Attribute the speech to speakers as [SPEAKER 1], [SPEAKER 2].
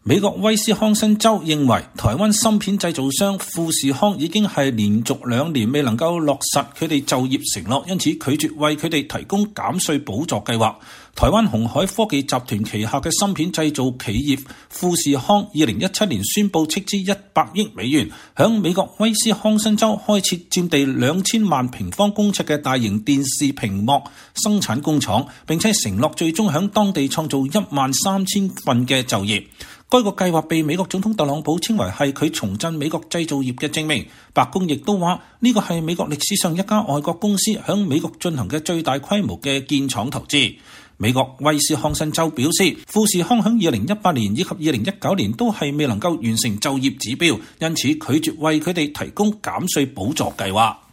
[SPEAKER 1] 美國威斯康辛州認為台灣芯片製造商富士康已經係連續2年未能夠落實佢哋就業承諾，因此拒絕為佢哋提供減稅補助計劃。台灣鴻海科技集團旗下嘅芯片製造企業富士康2017年宣布斥資100億美元，響美國威斯康辛州開設佔地2000萬平方公尺嘅大型電視屏幕生產工廠，並且承諾最終響當地創造13000份嘅就業。該個計劃被美國總統特朗普稱為係佢重振美國製造業嘅證明。白宮亦都話呢個係美國歷史上一家外國公司響美國進行嘅最大規模嘅建廠投資。美國威斯康辛州表示，富士康響2018年以及2019年都係未能夠完成就業指標，因此拒絕為佢哋提供減稅補助計劃。